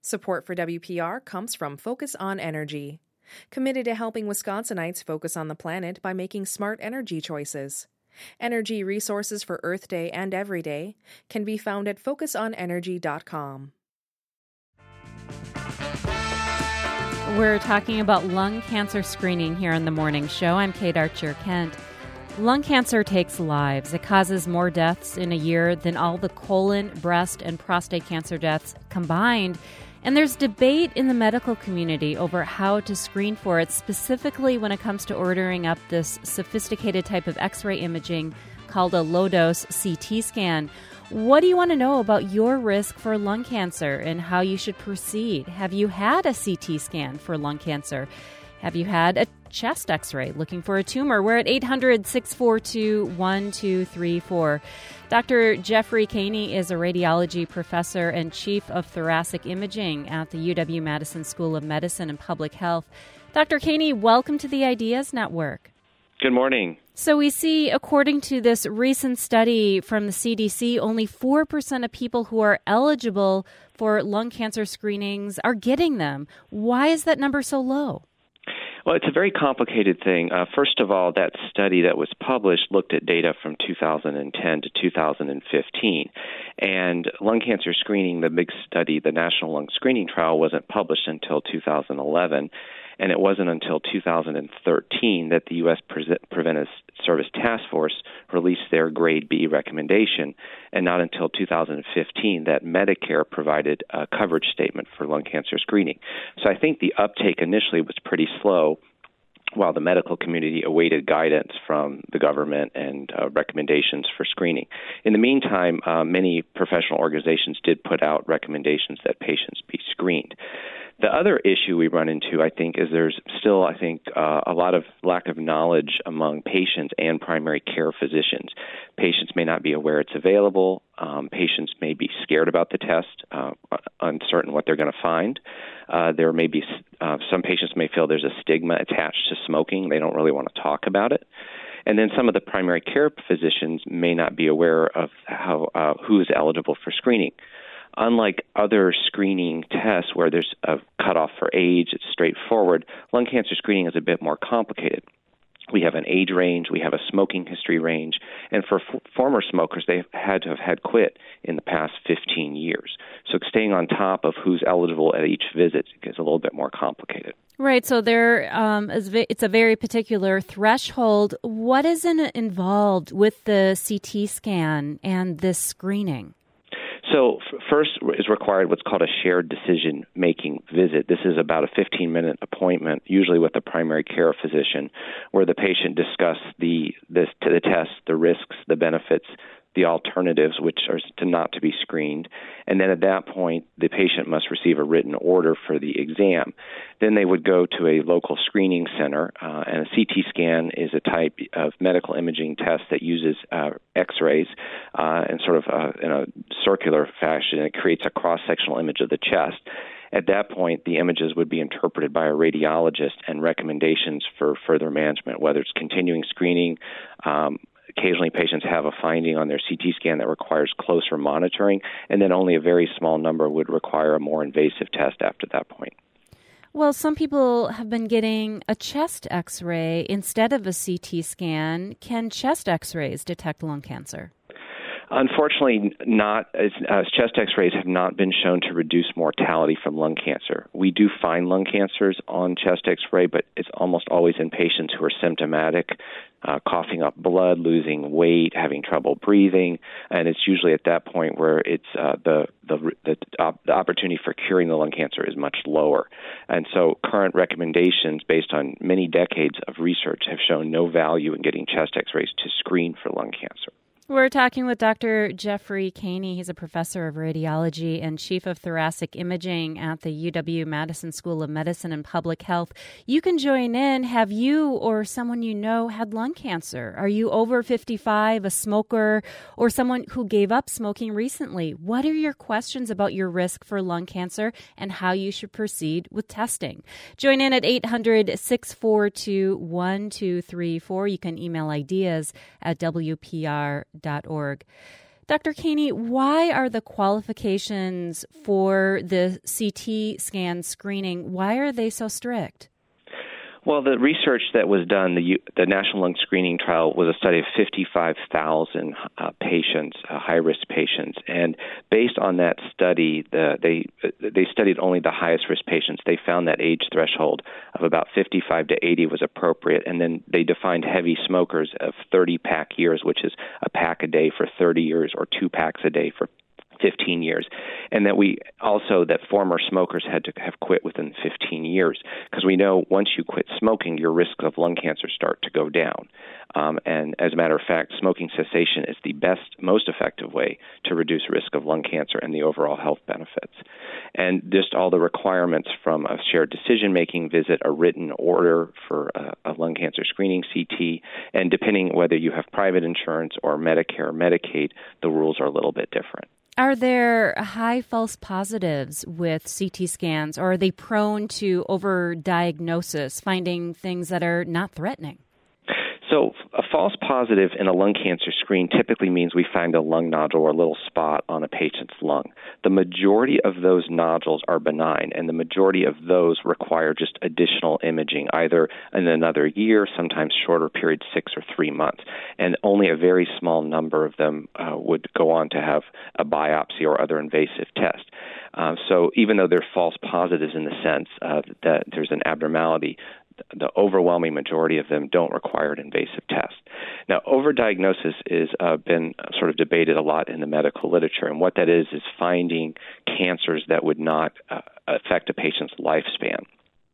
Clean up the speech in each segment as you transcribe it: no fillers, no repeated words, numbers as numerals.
Support for WPR comes from Focus on Energy, committed to helping Wisconsinites focus on the planet by making smart energy choices. Energy resources for Earth Day and every day can be found at focusonenergy.com. We're talking about lung cancer screening here on The Morning Show. I'm Kate Archer-Kent. Lung cancer takes lives. It causes more deaths in a year than all the colon, breast, and prostate cancer deaths combined. And there's debate in the medical community over how to screen for it, specifically when it comes to ordering up this sophisticated type of X-ray imaging called a low-dose CT scan. What do you want to know about your risk for lung cancer and how you should proceed? Have you had a CT scan for lung cancer? Have you had a chest X-ray looking for a tumor? We're at 800-642-1234. Dr. Jeffrey Caney is a radiology professor and chief of thoracic imaging at the UW-Madison School of Medicine and Public Health. Dr. Caney, welcome to the Ideas Network. Good morning. So we see, according to this recent study from the CDC, only 4% of people who are eligible for lung cancer screenings are getting them. Why is that number so low? Well, it's a very complicated thing. First of all, that study that was published looked at data from 2010 to 2015. And lung cancer screening, the big study, the National Lung Screening Trial, wasn't published until 2011. And it wasn't until 2013 that the U.S. Preventive Service Task Force released their Grade B recommendation, and not until 2015 that Medicare provided a coverage statement for lung cancer screening. So I think the uptake initially was pretty slow while the medical community awaited guidance from the government and recommendations for screening. In the meantime, many professional organizations did put out recommendations that patients be screened. The other issue we run into, I think, is there's still, a lot of lack of knowledge among patients and primary care physicians. Patients may not be aware it's available. Patients may be scared about the test, uncertain what they're going to find. There may be some patients may feel there's a stigma attached to smoking. They don't really want to talk about it. And then some of the primary care physicians may not be aware of who is eligible for screening. Unlike other screening tests where there's a cutoff for age, it's straightforward, lung cancer screening is a bit more complicated. We have an age range, we have a smoking history range, and for former smokers, they've had to have had quit in the past 15 years. So staying on top of who's eligible at each visit is a little bit more complicated. Right, so it's a very particular threshold. What is involved with the CT scan and this screening? So first is required what's called a shared decision-making visit. This is about a 15-minute appointment, usually with a primary care physician, where the patient discusses the test, the risks, the benefits, the alternatives, which are not to be screened. And then at that point, the patient must receive a written order for the exam. Then they would go to a local screening center, and a CT scan is a type of medical imaging test that uses X-rays in a circular fashion. It creates a cross-sectional image of the chest. At that point, the images would be interpreted by a radiologist and recommendations for further management, whether it's continuing screening. Occasionally, patients have a finding on their CT scan that requires closer monitoring, and then only a very small number would require a more invasive test after that point. Well, some people have been getting a chest X-ray instead of a CT scan. Can chest X-rays detect lung cancer? Unfortunately, not. Chest X-rays have not been shown to reduce mortality from lung cancer. We do find lung cancers on chest X-ray, but it's almost always in patients who are symptomatic, coughing up blood, losing weight, having trouble breathing, and it's usually at that point where it's the opportunity for curing the lung cancer is much lower. And so current recommendations based on many decades of research have shown no value in getting chest X-rays to screen for lung cancer. We're talking with Dr. Jeffrey Caney. He's a professor of radiology and chief of thoracic imaging at the UW-Madison School of Medicine and Public Health. You can join in. Have you or someone you know had lung cancer? Are you over 55, a smoker, or someone who gave up smoking recently? What are your questions about your risk for lung cancer and how you should proceed with testing? Join in at 800-642-1234. You can email ideas at WPR.org. Dr. Caney, why are the qualifications for the CT scan screening, why are they so strict? Well, the research that was done, the National Lung Screening Trial, was a study of 55,000 patients, high-risk patients. And based on that study, they studied only the highest-risk patients. They found that age threshold of about 55 to 80 was appropriate. And then they defined heavy smokers of 30-pack years, which is a pack a day for 30 years or 2 packs a day for 15 years, and that former smokers had to have quit within 15 years, because we know once you quit smoking, your risk of lung cancer start to go down. And as a matter of fact, smoking cessation is the best, most effective way to reduce risk of lung cancer and the overall health benefits. And just all the requirements from a shared decision-making visit, a written order for a lung cancer screening CT, and depending whether you have private insurance or Medicare or Medicaid, the rules are a little bit different. Are there high false positives with CT scans, or are they prone to overdiagnosis, finding things that are not threatening? So a false positive in a lung cancer screen typically means we find a lung nodule or a little spot on a patient's lung. The majority of those nodules are benign, and the majority of those require just additional imaging, either in another year, sometimes shorter periods, 6 or 3 months. And only a very small number of them would go on to have a biopsy or other invasive test. So even though they're false positives in the sense that there's an abnormality, the overwhelming majority of them don't require an invasive test. Now, overdiagnosis is been sort of debated a lot in the medical literature, and what that is finding cancers that would not affect a patient's lifespan.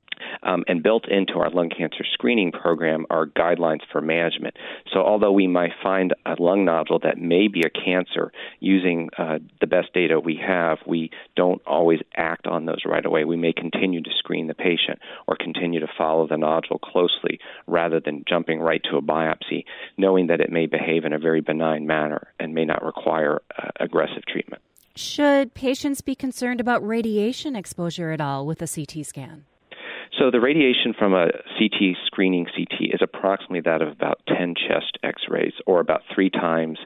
And built into our lung cancer screening program are guidelines for management. So although we might find a lung nodule that may be a cancer, using the best data we have, we don't always act on those right away. We may continue to screen the patient or continue to follow the nodule closely rather than jumping right to a biopsy, knowing that it may behave in a very benign manner and may not require aggressive treatment. Should patients be concerned about radiation exposure at all with a CT scan? So the radiation from a screening CT is approximately that of about 10 chest X-rays, or about 3 times,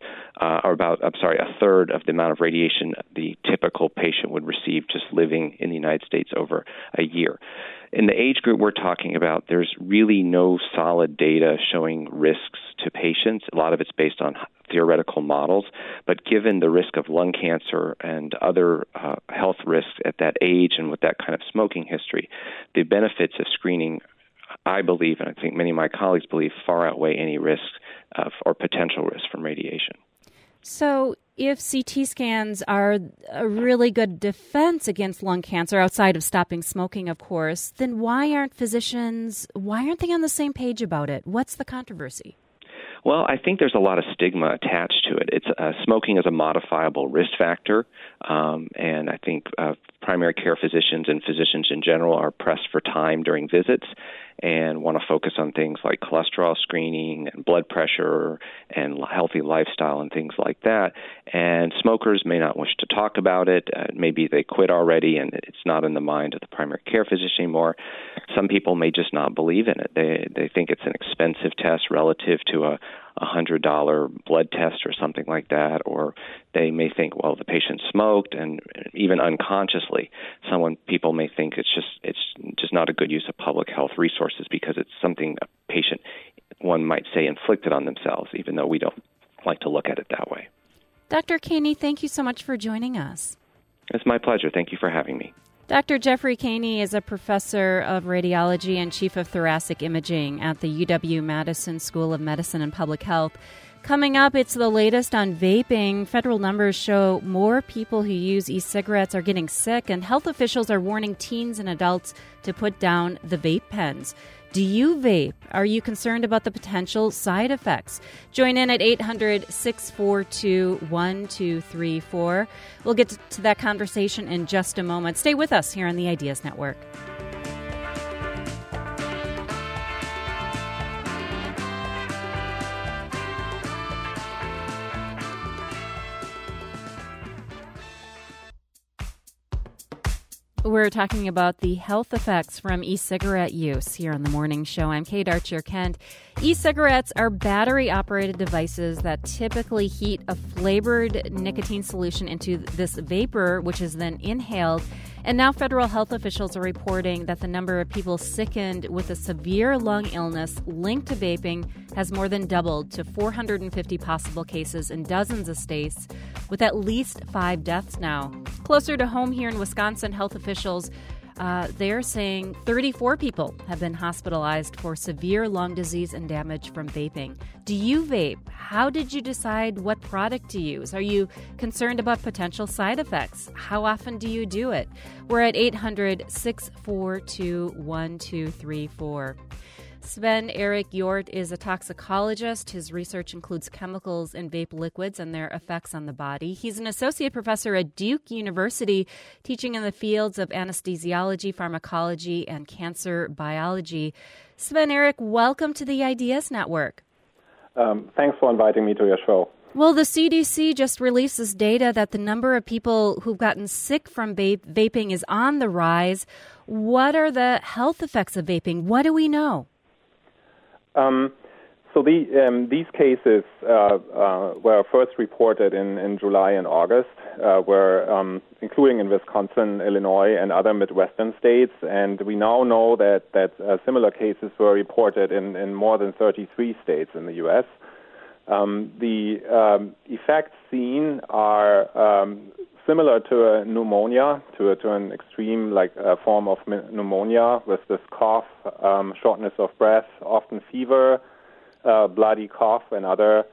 a third of the amount of radiation the typical patient would receive just living in the United States over a year. In the age group we're talking about, there's really no solid data showing risks to patients. A lot of it's based on theoretical models, but given the risk of lung cancer and other health risks at that age and with that kind of smoking history, the benefits of screening, I believe, and I think many of my colleagues believe, far outweigh any risks or potential risks from radiation. So if CT scans are a really good defense against lung cancer, outside of stopping smoking, of course, then why aren't they on the same page about it? What's the controversy? Well, I think there's a lot of stigma attached to it. It's smoking is a modifiable risk factor, and I think primary care physicians and physicians in general are pressed for time during visits and want to focus on things like cholesterol screening and blood pressure and healthy lifestyle and things like that. And smokers may not wish to talk about it. Maybe they quit already and it's not in the mind of the primary care physician anymore. Some people may just not believe in it. They think it's an expensive test relative to a $100 blood test or something like that, or they may think, well, the patient smoked, and even unconsciously, people may think it's just not a good use of public health resources because it's something a patient, one might say, inflicted on themselves, even though we don't like to look at it that way. Dr. Caney, thank you so much for joining us. It's my pleasure. Thank you for having me. Dr. Jeffrey Caney is a professor of radiology and chief of thoracic imaging at the UW-Madison School of Medicine and Public Health. Coming up, it's the latest on vaping. Federal numbers show more people who use e-cigarettes are getting sick, and health officials are warning teens and adults to put down the vape pens. Do you vape? Are you concerned about the potential side effects? Join in at 800-642-1234. We'll get to that conversation in just a moment. Stay with us here on the Ideas Network. We're talking about the health effects from e-cigarette use here on the morning show. I'm Kate Archer-Kent. E-cigarettes are battery-operated devices that typically heat a flavored nicotine solution into this vapor, which is then inhaled. And now federal health officials are reporting that the number of people sickened with a severe lung illness linked to vaping has more than doubled to 450 possible cases in dozens of states, with at least 5 deaths now. Closer to home here in Wisconsin, health officials they're saying 34 people have been hospitalized for severe lung disease and damage from vaping. Do you vape? How did you decide what product to use? Are you concerned about potential side effects? How often do you do it? We're at 800-642-1234. Sven-Erik Hjort is a toxicologist. His research includes chemicals in vape liquids and their effects on the body. He's an associate professor at Duke University, teaching in the fields of anesthesiology, pharmacology, and cancer biology. Sven-Erik, welcome to the Ideas Network. Thanks for inviting me to your show. Well, the CDC just released this data that the number of people who've gotten sick from vaping is on the rise. What are the health effects of vaping? What do we know? These cases were first reported in July and August, including in Wisconsin, Illinois, and other Midwestern states. And we now know that similar cases were reported in more than 33 states in the U.S. The effects seen are similar to a pneumonia, to an extreme form of pneumonia, with this cough, shortness of breath, often fever, bloody cough, and other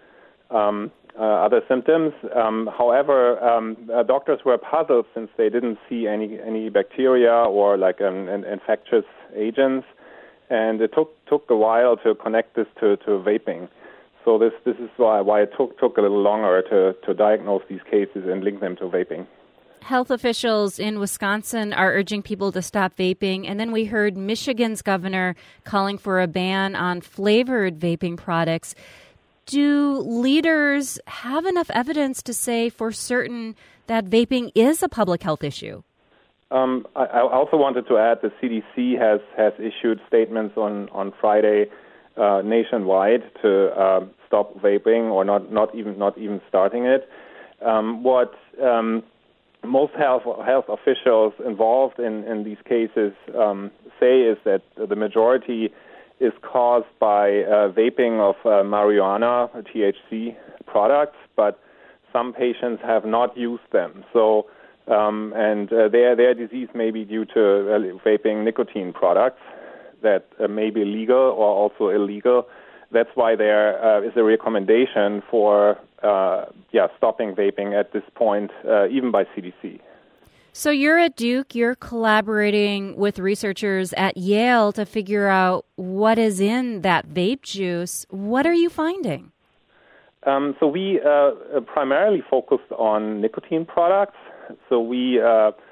symptoms. However, doctors were puzzled since they didn't see any bacteria or infectious agents, and it took a while to connect this to vaping. So this is why it took a little longer to diagnose these cases and link them to vaping. Health officials in Wisconsin are urging people to stop vaping. And then we heard Michigan's governor calling for a ban on flavored vaping products. Do leaders have enough evidence to say for certain that vaping is a public health issue? I also wanted to add the CDC has issued statements on Friday nationwide to stop vaping or not even starting it. What most health officials involved in these cases say is that the majority is caused by vaping of marijuana, THC products, but some patients have not used them. So, their disease may be due to vaping nicotine products that may be legal or also illegal. That's why there is a recommendation for stopping vaping at this point, even by CDC. So you're at Duke. You're collaborating with researchers at Yale to figure out what is in that vape juice. What are you finding? So we primarily focused on nicotine products. So we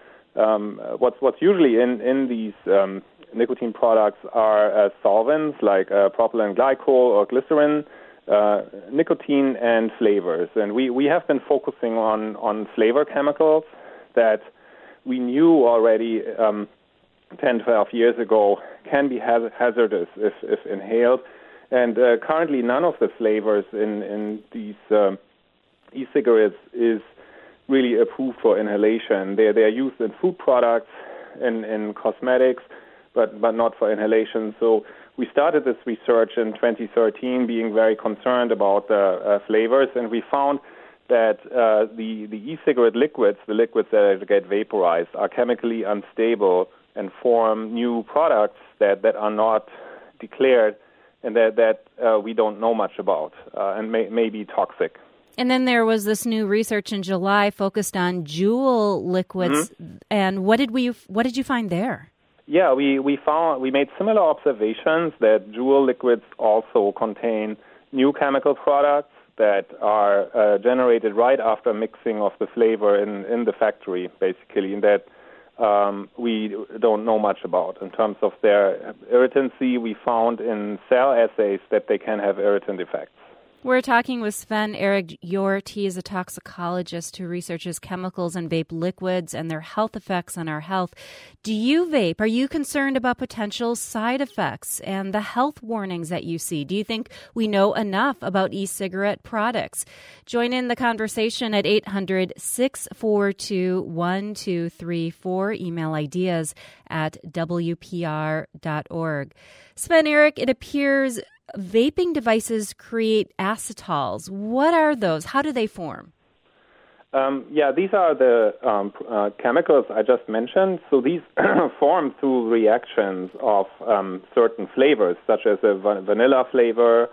what's usually in these nicotine products are solvents like propylene glycol or glycerin, nicotine, and flavors. And we have been focusing on flavor chemicals that we knew already 10, 12 years ago can be hazardous if inhaled. And currently none of the flavors in these e-cigarettes is really approved for inhalation. They're used in food products, in cosmetics, but not for inhalation. So we started this research in 2013, being very concerned about the flavors, and we found that the e-cigarette liquids, the liquids that get vaporized, are chemically unstable and form new products that are not declared and that we don't know much about and may be toxic. And then there was this new research in July focused on Juul liquids. Mm-hmm. And what did you find there? Yeah, we made similar observations that Juul liquids also contain new chemical products that are generated right after mixing of the flavor in the factory, basically, and that we don't know much about. In terms of their irritancy, we found in cell assays that they can have irritant effects. We're talking with Sven-Erik Hjort. He is a toxicologist who researches chemicals in vape liquids and their health effects on our health. Do you vape? Are you concerned about potential side effects and the health warnings that you see? Do you think we know enough about e-cigarette products? Join in the conversation at 800-642-1234. Email ideas at WPR.org. Sven-Erik, it appears vaping devices create acetals. What are those? How do they form? These are the chemicals I just mentioned. So these form through reactions of certain flavors, such as a vanilla flavor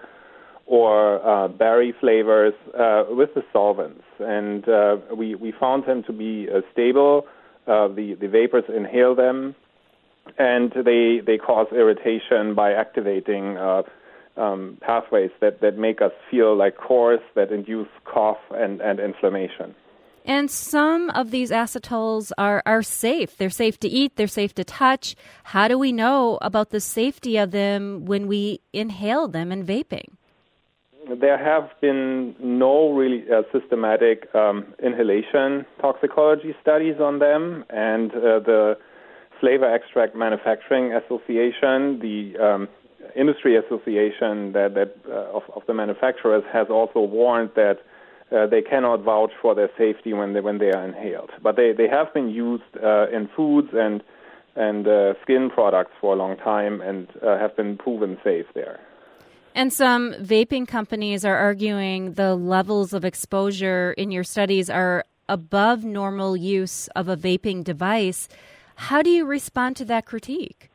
or berry flavors with the solvents. And we found them to be stable. The vapors inhale them, and they cause irritation by activating pathways that make us feel like coarse, that induce cough and inflammation. And some of these acetals are safe. They're safe to eat. They're safe to touch. How do we know about the safety of them when we inhale them in vaping? There have been no really systematic inhalation toxicology studies on them, and the Flavor Extract Manufacturing Association, the industry association of the manufacturers, has also warned that they cannot vouch for their safety when they are inhaled. But they have been used in foods and skin products for a long time and have been proven safe there. And some vaping companies are arguing the levels of exposure in your studies are above normal use of a vaping device. How do you respond to that critique?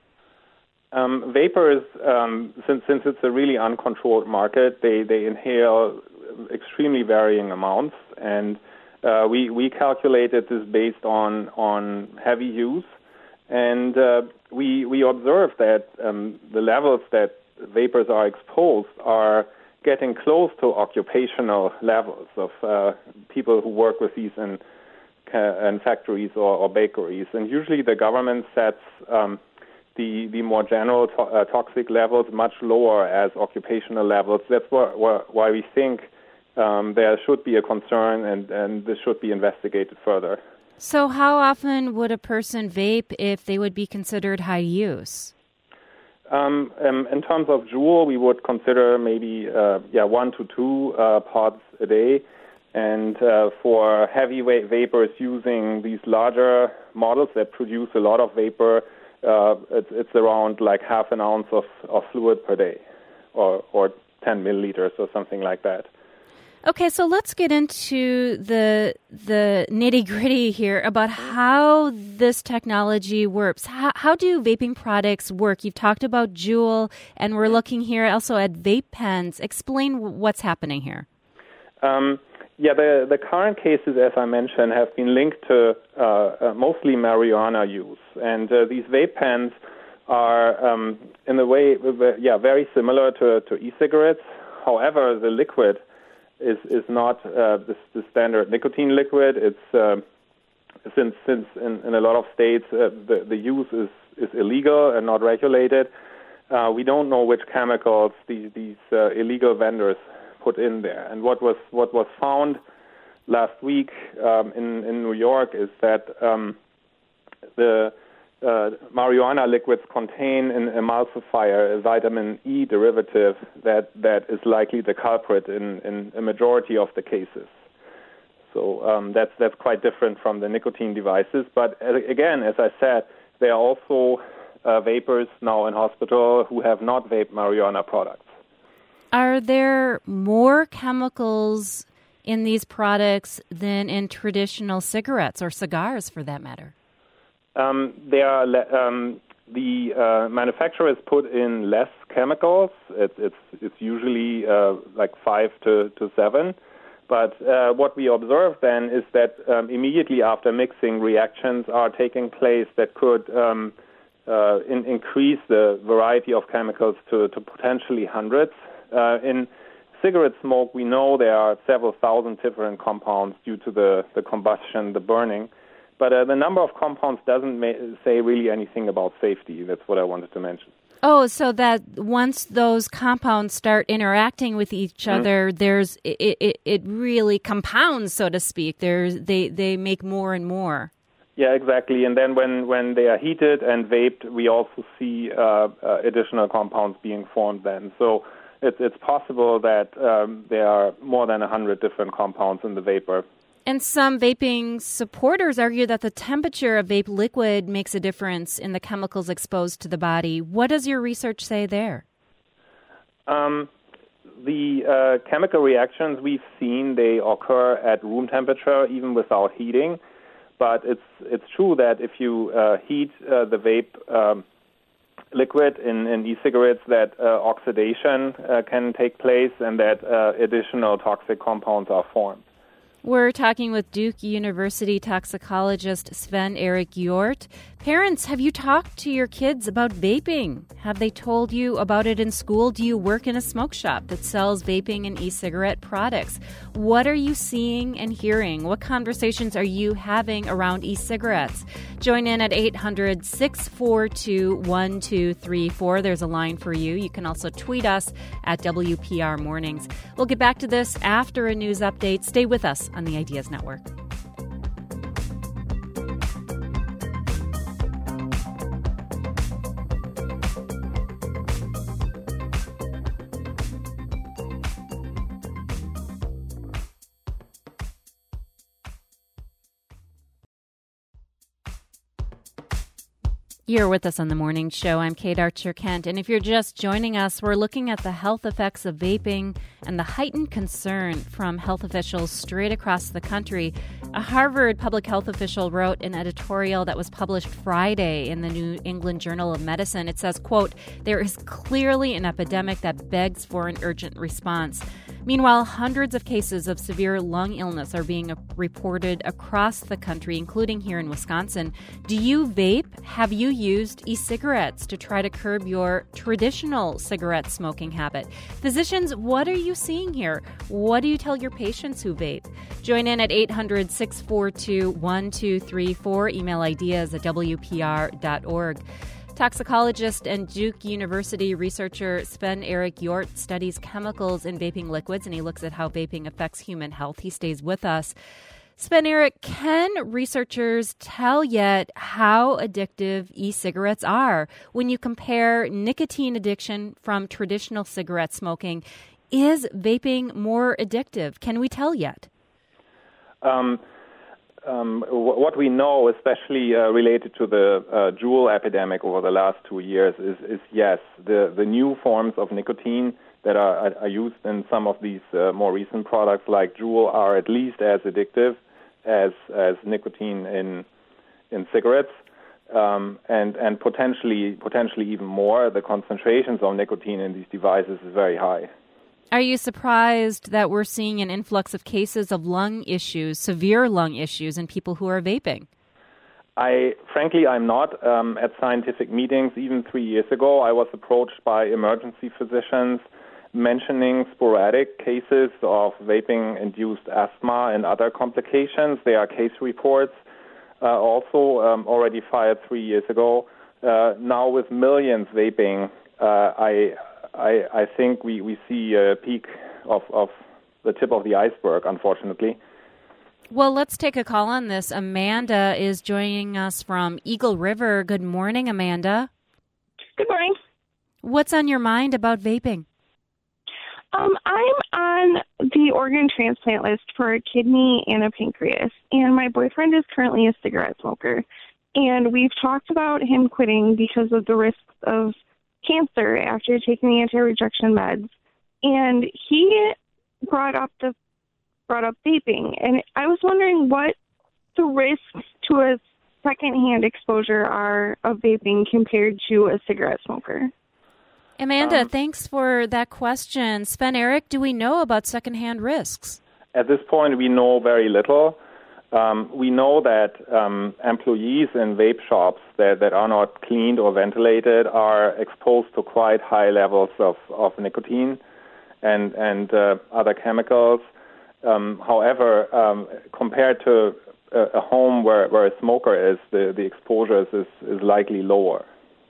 Vapors, since it's a really uncontrolled market, they inhale extremely varying amounts, and we calculated this based on heavy use, and we observed that the levels that vapors are exposed are getting close to occupational levels of people who work with these in factories or bakeries, and usually the government sets the more general toxic levels much lower as occupational levels. That's why we think there should be a concern and this should be investigated further. So how often would a person vape if they would be considered high use? In terms of Juul, we would consider maybe 1 to 2 pods a day. And for heavyweight vapors using these larger models that produce a lot of vapor, it's around like half an ounce of fluid per day, or 10 milliliters or something like that. Okay, so let's get into the nitty-gritty here about how this technology works. How do vaping products work? You've talked about Juul, and we're looking here also at vape pens. Explain what's happening here. The current cases, as I mentioned, have been linked to mostly marijuana use. And these vape pens are, in a way, very similar to e-cigarettes. However, the liquid is not the standard nicotine liquid. It's since in a lot of states the use is illegal and not regulated. We don't know which chemicals these illegal vendors put in there. And what was found last week in New York is that the marijuana liquids contain an emulsifier, a vitamin E derivative that is likely the culprit in a majority of the cases. So that's quite different from the nicotine devices. But again, as I said, there are also vapors now in hospital who have not vaped marijuana products. Are there more chemicals in these products than in traditional cigarettes or cigars, for that matter? There are the manufacturers put in less chemicals. It's usually like 5 to 7. But what we observe then is that immediately after mixing, reactions are taking place that could increase the variety of chemicals to potentially hundreds. In cigarette smoke, we know there are several thousand different compounds due to the combustion, the burning. But the number of compounds doesn't say really anything about safety. That's what I wanted to mention. Oh, so that once those compounds start interacting with each other, it really compounds, so to speak. They make more and more. Yeah, exactly. And then when they are heated and vaped, we also see additional compounds being formed then. So it's possible that there are more than 100 different compounds in the vapor. And some vaping supporters argue that the temperature of vape liquid makes a difference in the chemicals exposed to the body. What does your research say there? The chemical reactions we've seen, they occur at room temperature, even without heating. But it's true that if you heat the vape liquid in e-cigarettes, that oxidation can take place and that additional toxic compounds are formed. We're talking with Duke University toxicologist Sven-Erik Hjort. Parents, have you talked to your kids about vaping? Have they told you about it in school? Do you work in a smoke shop that sells vaping and e-cigarette products? What are you seeing and hearing? What conversations are you having around e-cigarettes? Join in at 800-642-1234. There's a line for you. You can also tweet us at WPR Mornings. We'll get back to this after a news update. Stay with us on the Ideas Network. You're with us on The Morning Show. I'm Kate Archer-Kent, and if you're just joining us, we're looking at the health effects of vaping and the heightened concern from health officials straight across the country. A Harvard public health official wrote an editorial that was published Friday in the New England Journal of Medicine. It says, quote, "There is clearly an epidemic that begs for an urgent response." Meanwhile, hundreds of cases of severe lung illness are being reported across the country, including here in Wisconsin. Do you vape? Have you used e-cigarettes to try to curb your traditional cigarette smoking habit? Physicians, what are you seeing here? What do you tell your patients who vape? Join in at 800-642-1234. Email ideas at WPR.org. Toxicologist and Duke University researcher Sven-Erik Hjort studies chemicals in vaping liquids, and he looks at how vaping affects human health. He stays with us. Sven-Erik, can researchers tell yet how addictive e-cigarettes are? When you compare nicotine addiction from traditional cigarette smoking, is vaping more addictive? Can we tell yet? What we know, especially related to the Juul epidemic over the last 2 years, is yes, the new forms of nicotine that are used in some of these more recent products like Juul are at least as addictive as nicotine in cigarettes, and potentially even more. The concentrations of nicotine in these devices is very high. Are you surprised that we're seeing an influx of cases of lung issues, severe lung issues, in people who are vaping? Frankly, I'm not. At scientific meetings, even 3 years ago, I was approached by emergency physicians mentioning sporadic cases of vaping-induced asthma and other complications. There are case reports also already filed 3 years ago. Now with millions vaping, I think we see a peak of the tip of the iceberg, unfortunately. Well, let's take a call on this. Amanda is joining us from Eagle River. Good morning, Amanda. Good morning. What's on your mind about vaping? I'm on the organ transplant list for a kidney and a pancreas, and my boyfriend is currently a cigarette smoker. And we've talked about him quitting because of the risks of cancer after taking the anti-rejection meds, and he brought up vaping, and I was wondering what the risks to a secondhand exposure are of vaping compared to a cigarette smoker. Amanda, thanks for that question. Sven-Erik, do we know about secondhand risks? At this point, we know very little. We know that employees in vape shops that are not cleaned or ventilated are exposed to quite high levels of nicotine and other chemicals. However, compared to a home where a smoker is, the exposure is likely lower.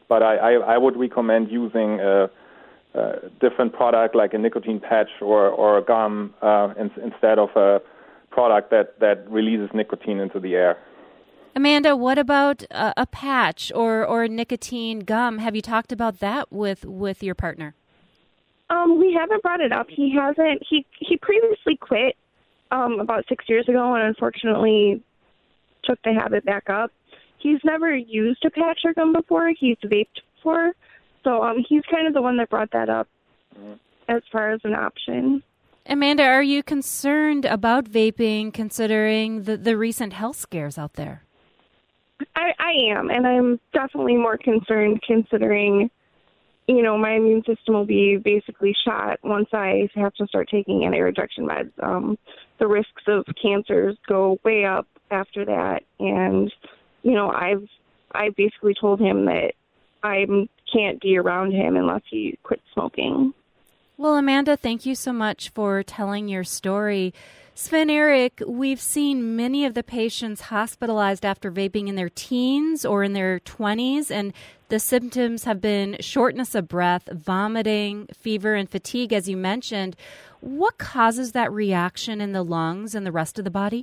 But I would recommend using a different product like a nicotine patch or a gum instead of a product that releases nicotine into the air. Amanda, what about a patch or a nicotine gum? Have you talked about that with your partner? We haven't brought it up. He hasn't. He previously quit about 6 years ago and unfortunately took the habit back up. He's never used a patch or gum before. He's vaped before. So he's kind of the one that brought that up as far as an option. Amanda, are you concerned about vaping considering the recent health scares out there? I am, and I'm definitely more concerned considering, my immune system will be basically shot once I have to start taking anti-rejection meds. The risks of cancers go way up after that, and, I basically told him that I can't be around him unless he quits smoking. Well, Amanda, thank you so much for telling your story. Sven-Erik, we've seen many of the patients hospitalized after vaping in their teens or in their 20s, and the symptoms have been shortness of breath, vomiting, fever, and fatigue, as you mentioned. What causes that reaction in the lungs and the rest of the body?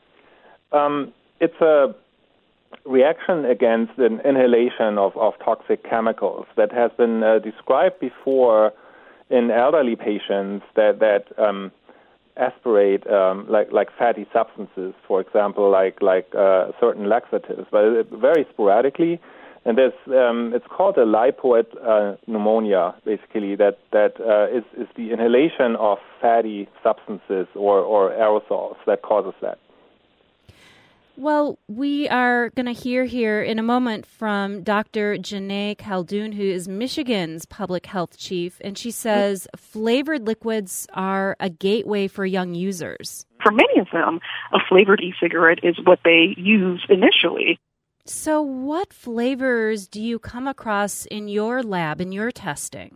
It's a reaction against an inhalation of toxic chemicals that has been described before in elderly patients that aspirate like fatty substances, for example, like certain laxatives, but very sporadically. And there's it's called a lipoid pneumonia, basically, that is the inhalation of fatty substances or aerosols that causes that. Well, we are going to hear here in a moment from Dr. Janae Khaldun, who is Michigan's public health chief, and she says flavored liquids are a gateway for young users. For many of them, a flavored e-cigarette is what they use initially. So what flavors do you come across in your lab, in your testing?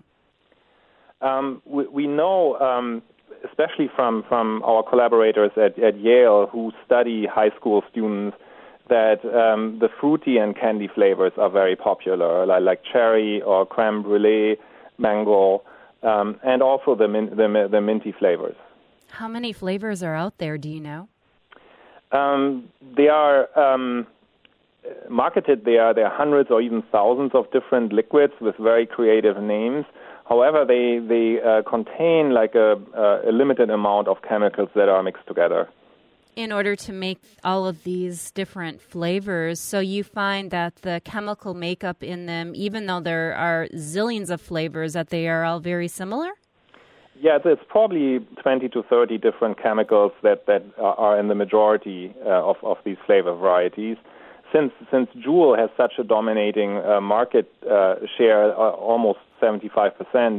We know, especially from our collaborators at Yale who study high school students, that the fruity and candy flavors are very popular, like cherry or creme brulee, mango, and also the minty flavors. How many flavors are out there, do you know? They are marketed. There are hundreds or even thousands of different liquids with very creative names. However, they contain like a limited amount of chemicals that are mixed together. In order to make all of these different flavors, so you find that the chemical makeup in them, even though there are zillions of flavors, that they are all very similar? Yeah, it's probably 20 to 30 different chemicals that are in the majority of these flavor varieties. Since Juul has such a dominating market share, almost 75%,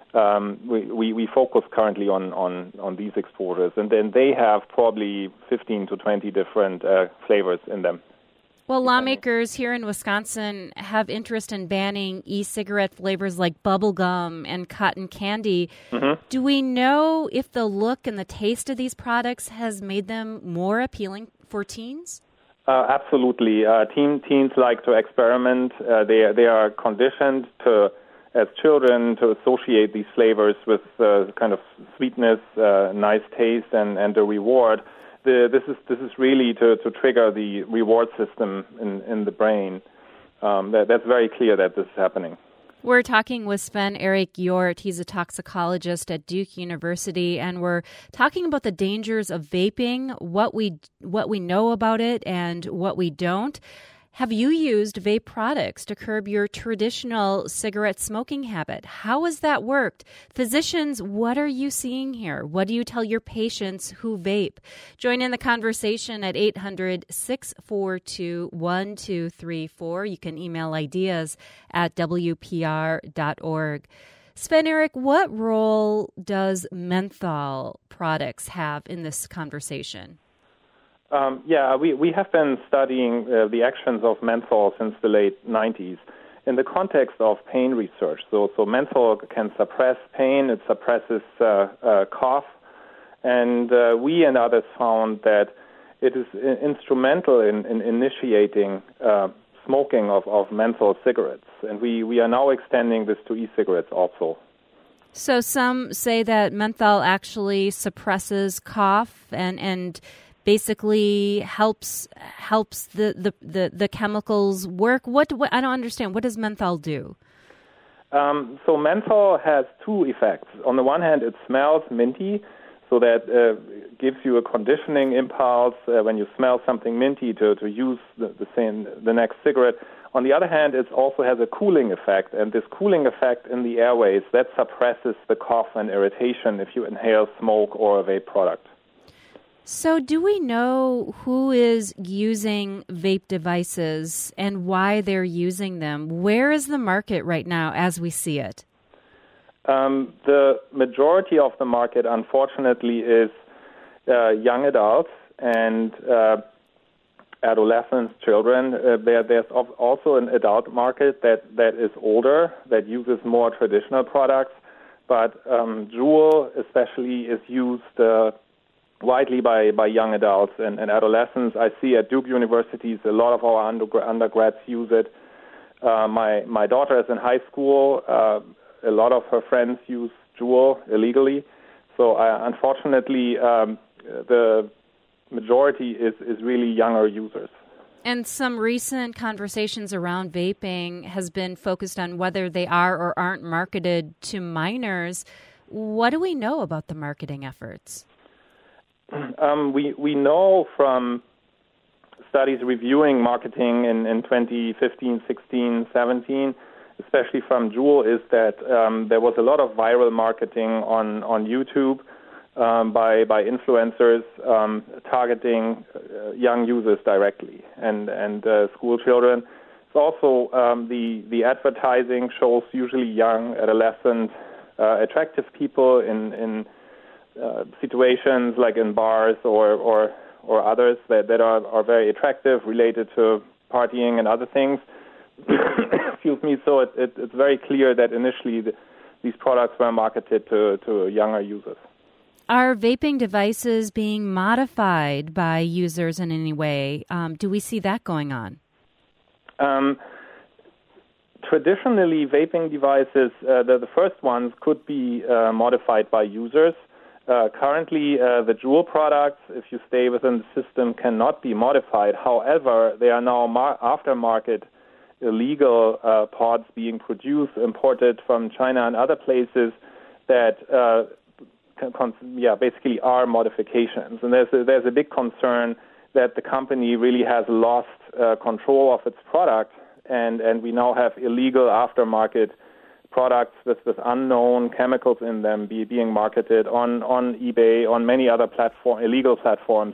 we focus currently on these exporters, and then they have probably 15 to 20 different flavors in them. Well, lawmakers here in Wisconsin have interest in banning e-cigarette flavors like bubble gum and cotton candy. Mm-hmm. Do we know if the look and the taste of these products has made them more appealing for teens? Absolutely. Teens like to experiment. They are conditioned as children to associate these flavors with kind of sweetness, nice taste, and the reward. This is really to trigger the reward system in the brain. That's very clear that this is happening. We're talking with Sven-Erik Hjort. He's a toxicologist at Duke University, and we're talking about the dangers of vaping, what we know about it, and what we don't. Have you used vape products to curb your traditional cigarette smoking habit? How has that worked? Physicians, what are you seeing here? What do you tell your patients who vape? Join in the conversation at 800-642-1234. You can email ideas at WPR.org. Sven-Erik, what role does menthol products have in this conversation? We have been studying the actions of menthol since the late 90s in the context of pain research. So menthol can suppress pain, it suppresses cough, and we and others found that it is instrumental in initiating smoking of menthol cigarettes. And we are now extending this to e-cigarettes also. So some say that menthol actually suppresses cough and basically helps the chemicals work. What I don't understand. What does menthol do? So menthol has two effects. On the one hand, it smells minty, so that gives you a conditioning impulse when you smell something minty to use the next cigarette. On the other hand, it also has a cooling effect, and this cooling effect in the airways, that suppresses the cough and irritation if you inhale smoke or a vape product. So do we know who is using vape devices and why they're using them? Where is the market right now as we see it? The majority of the market, unfortunately, is young adults and adolescents, children. There's also an adult market that is older, that uses more traditional products, but Juul especially is used widely by young adults and adolescents. I see at Duke universities a lot of our undergrads use it. My daughter is in high school. A lot of her friends use Juul illegally. So unfortunately, the majority is really younger users. And some recent conversations around vaping has been focused on whether they are or aren't marketed to minors. What do we know about the marketing efforts? We know from studies reviewing marketing in 2015, 16, 17, especially from Juul, is that there was a lot of viral marketing on YouTube by influencers targeting young users directly and school children. It's also the advertising shows usually young, adolescent, attractive people in situations like in bars or others that are very attractive, related to partying and other things. Excuse me. So it's very clear that initially these products were marketed to younger users. Are vaping devices being modified by users in any way? Do we see that going on? Traditionally, vaping devices, the first ones could be modified by users. Currently, the Juul products, if you stay within the system, cannot be modified. However, they are now aftermarket illegal pods being produced, imported from China and other places that basically are modifications. And there's a big concern that the company really has lost control of its product, and we now have illegal aftermarket products with unknown chemicals in them being marketed on eBay, on many other illegal platforms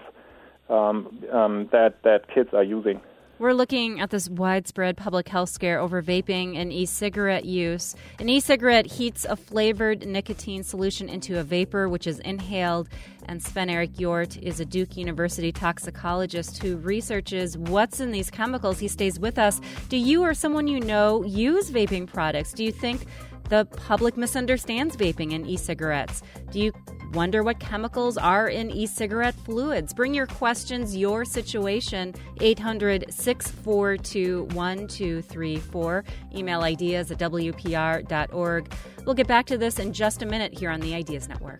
that kids are using. We're looking at this widespread public health scare over vaping and e-cigarette use. An e-cigarette heats a flavored nicotine solution into a vapor, which is inhaled. And Sven-Erik Hjort is a Duke University toxicologist who researches what's in these chemicals. He stays with us. Do you or someone you know use vaping products? Do you think the public misunderstands vaping and e-cigarettes? Do you wonder what chemicals are in e-cigarette fluids? Bring your questions, your situation, 800-642-1234. Email ideas@wpr.org. We'll get back to this in just a minute here on the Ideas Network.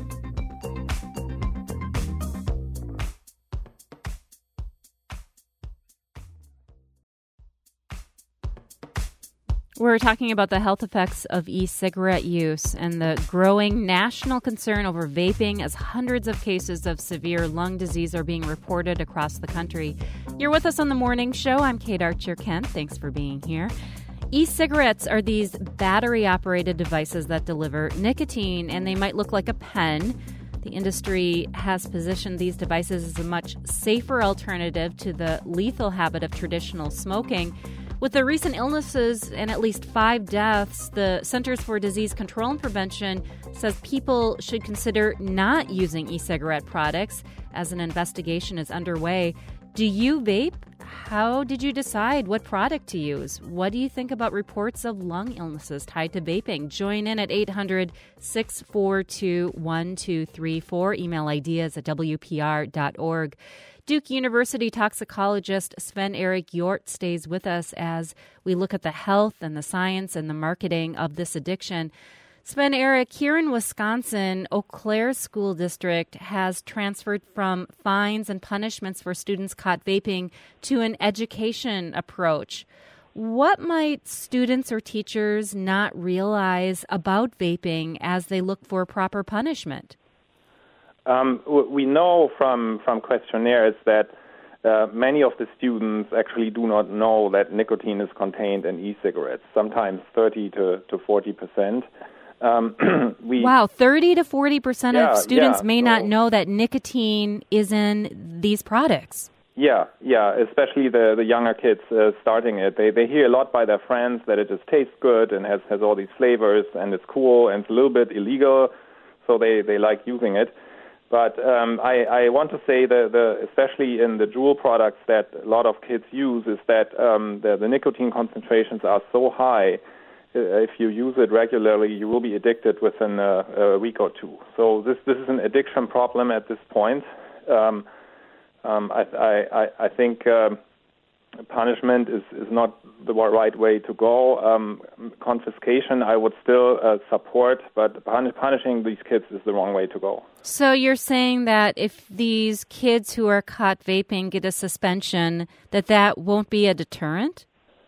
We're talking about the health effects of e-cigarette use and the growing national concern over vaping as hundreds of cases of severe lung disease are being reported across the country. You're with us on The Morning Show. I'm Kate Archer-Kent. Thanks for being here. E-cigarettes are these battery-operated devices that deliver nicotine, and they might look like a pen. The industry has positioned these devices as a much safer alternative to the lethal habit of traditional smoking. With the recent illnesses and at least 5 deaths, the Centers for Disease Control and Prevention says people should consider not using e-cigarette products as an investigation is underway. Do you vape? How did you decide what product to use? What do you think about reports of lung illnesses tied to vaping? Join in at 800-642-1234. Email ideas@wpr.org. Duke University toxicologist Sven-Eric Hjort stays with us as we look at the health and the science and the marketing of this addiction. Sven-Eric, here in Wisconsin, Eau Claire School District has transferred from fines and punishments for students caught vaping to an education approach. What might students or teachers not realize about vaping as they look for proper punishment? We know from questionnaires that many of the students actually do not know that nicotine is contained in e-cigarettes, sometimes 30 to 40%. Wow, 30 to 40% of students may not know that nicotine is in these products. Yeah, especially the younger kids starting it. They hear a lot by their friends that it just tastes good and has all these flavors and it's cool and it's a little bit illegal, so they like using it. But I want to say that especially in the Juul products that a lot of kids use is that the nicotine concentrations are so high. If you use it regularly, you will be addicted within a week or two. So this is an addiction problem at this point. I think punishment is not the right way to go. Confiscation I would still support, but punishing these kids is the wrong way to go. So you're saying that if these kids who are caught vaping get a suspension, that won't be a deterrent?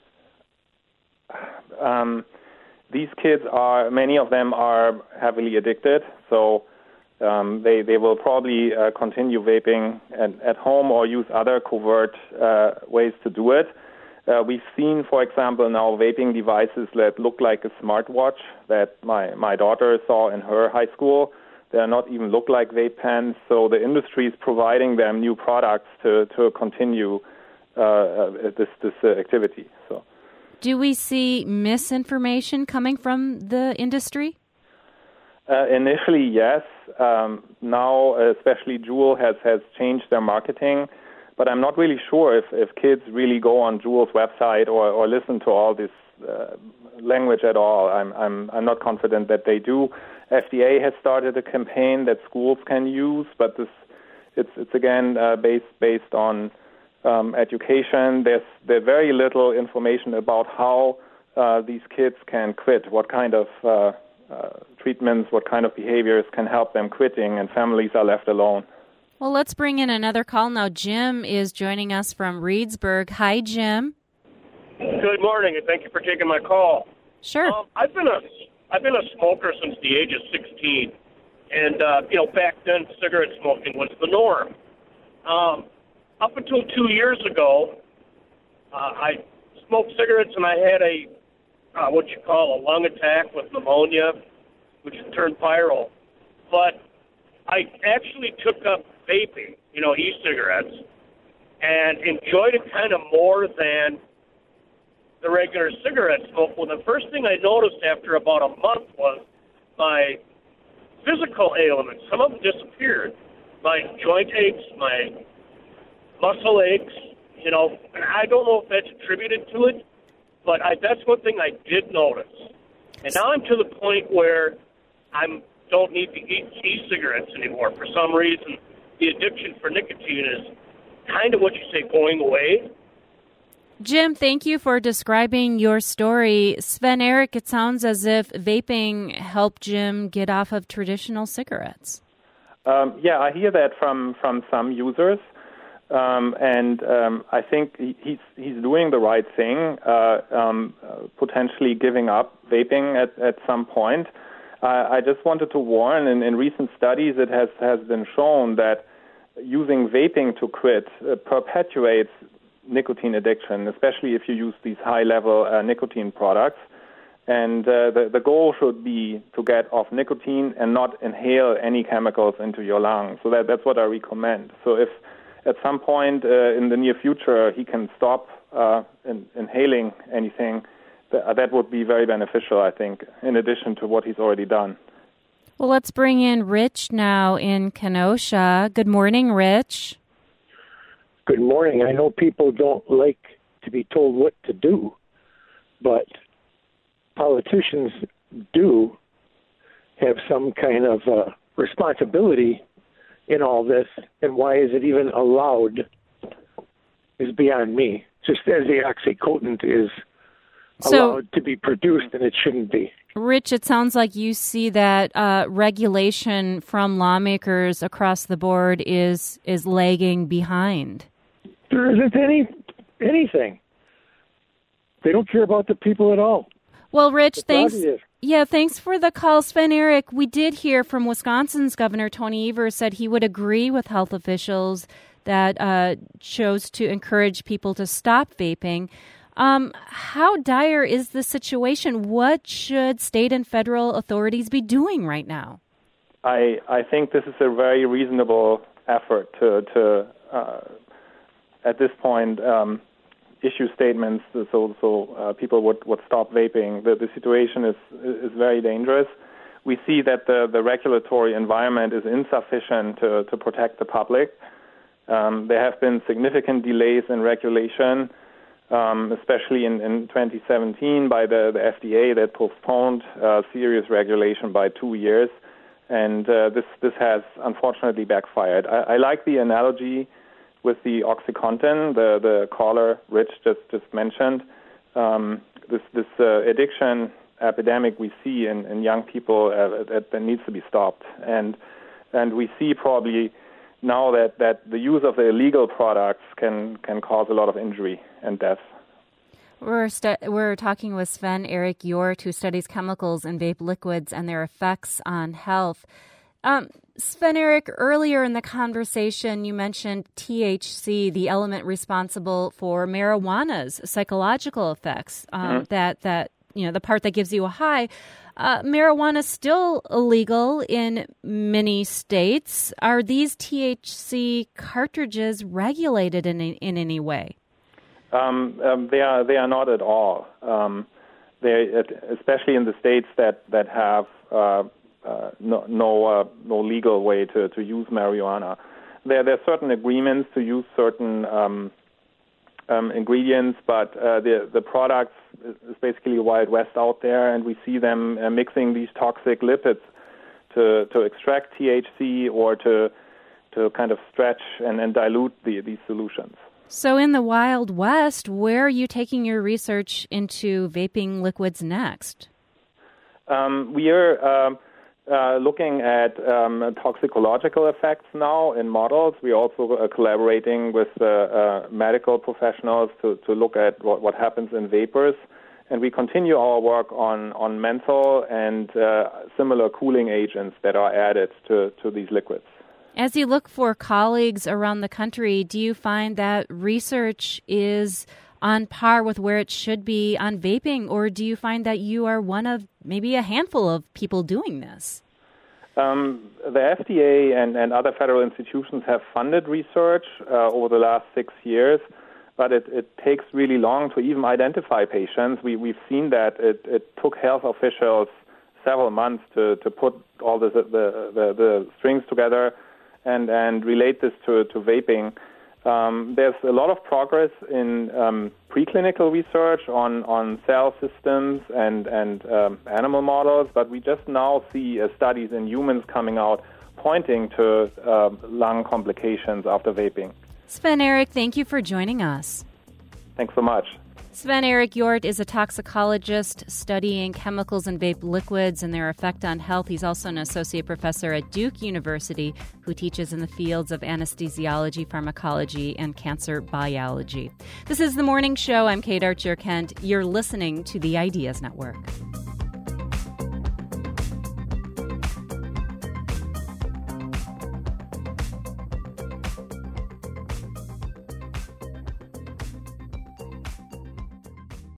These kids many of them are heavily addicted, so they will probably continue vaping at home or use other covert ways to do it. We've seen, for example, now vaping devices that look like a smartwatch that my daughter saw in her high school. They not even look like vape pens, so the industry is providing them new products to continue this activity. So. Do we see misinformation coming from the industry? Initially, yes. Now, especially Juul has changed their marketing, but I'm not really sure if kids really go on Juul's website or listen to all this language at all. I'm not confident that they do. FDA has started a campaign that schools can use, but it's again based on education. There's very little information about how these kids can quit, what kind of treatments, what kind of behaviors can help them quitting, and families are left alone. Well, let's bring in another call now. Jim is joining us from Reedsburg. Hi, Jim. Good morning, and thank you for taking my call. Sure. I've been a smoker since the age of 16, and back then cigarette smoking was the norm. Up until 2 years ago, I smoked cigarettes and I had what you call a lung attack with pneumonia, which turned viral. But I actually took up vaping, e-cigarettes, and enjoyed it kind of more than the regular cigarette smoke. Well, the first thing I noticed after about a month was my physical ailments. Some of them disappeared. My joint aches, my muscle aches, and I don't know if that's attributed to it, but that's one thing I did notice. And now I'm to the point where I don't need to eat e-cigarettes anymore. For some reason, the addiction for nicotine is kind of what you say, going away. Jim, thank you for describing your story. Sven-Eric, it sounds as if vaping helped Jim get off of traditional cigarettes. I hear that from some users. I think he's doing the right thing, potentially giving up vaping at some point. I just wanted to warn, in recent studies it has been shown that using vaping to quit perpetuates nicotine addiction, especially if you use these high-level nicotine products. And the goal should be to get off nicotine and not inhale any chemicals into your lungs. So that's what I recommend. So if at some point in the near future he can stop inhaling anything, that would be very beneficial, I think, in addition to what he's already done. Well, let's bring in Rich now in Kenosha. Good morning, Rich. Good morning. I know people don't like to be told what to do, but politicians do have some kind of responsibility in all this, and why is it even allowed is beyond me. Just as the OxyContin is allowed to be produced, and it shouldn't be. Rich, it sounds like you see that regulation from lawmakers across the board is lagging behind. There isn't anything. They don't care about the people at all. Well, Rich, It's thanks. obvious. Yeah, thanks for the call, Sven-Erik. We did hear from Wisconsin's Governor Tony Evers said he would agree with health officials that chose to encourage people to stop vaping. How dire is the situation? What should state and federal authorities be doing right now? I think this is a very reasonable effort to at this point, issue statements so people would stop vaping. The situation is very dangerous. We see that the regulatory environment is insufficient to protect the public. There have been significant delays in regulation, especially in 2017 by the FDA that postponed serious regulation by 2 years. And this has unfortunately backfired. I like the analogy with the OxyContin, the caller Rich just mentioned. This addiction epidemic we see in young people that needs to be stopped. And we see probably now that the use of the illegal products can cause a lot of injury and death. We're talking with Sven-Erik Hjort, who studies chemicals in vape liquids and their effects on health. Sven-Erik, earlier in the conversation, you mentioned THC, the element responsible for marijuana's psychological effects. That the part that gives you a high. Marijuana is still illegal in many states. Are these THC cartridges regulated in any way? They are not at all. Especially in the states that have no legal way to use marijuana. There are certain agreements to use certain ingredients, but the products is basically Wild West out there, and we see them mixing these toxic lipids to extract THC or to kind of stretch and dilute these solutions. So in the Wild West, where are you taking your research into vaping liquids next? We are looking at toxicological effects now in models. We're also collaborating with medical professionals to look at what happens in vapors. And we continue our work on menthol and similar cooling agents that are added to these liquids. As you look for colleagues around the country, do you find that research is on par with where it should be on vaping, or do you find that you are one of maybe a handful of people doing this? The FDA and other federal institutions have funded research over the last 6 years, but it takes really long to even identify patients. We've seen that it took health officials several months to put all the strings together and relate this to vaping. There's a lot of progress in preclinical research on cell systems and animal models, but we just now see studies in humans coming out pointing to lung complications after vaping. Sven-Erik, thank you for joining us. Thanks so much. Sven-Erik Hjort is a toxicologist studying chemicals in vape liquids and their effect on health. He's also an associate professor at Duke University who teaches in the fields of anesthesiology, pharmacology, and cancer biology. This is The Morning Show. I'm Kate Archer-Kent. You're listening to the Ideas Network.